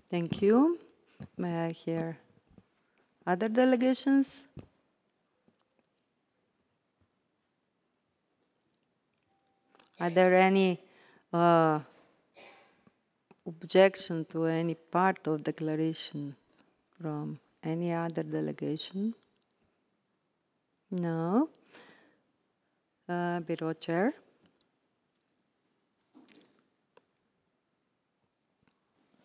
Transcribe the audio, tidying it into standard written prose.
Thank you. May I hear other delegations? Are there any objection to any part of declaration from any other delegation? No. Bureau Chair.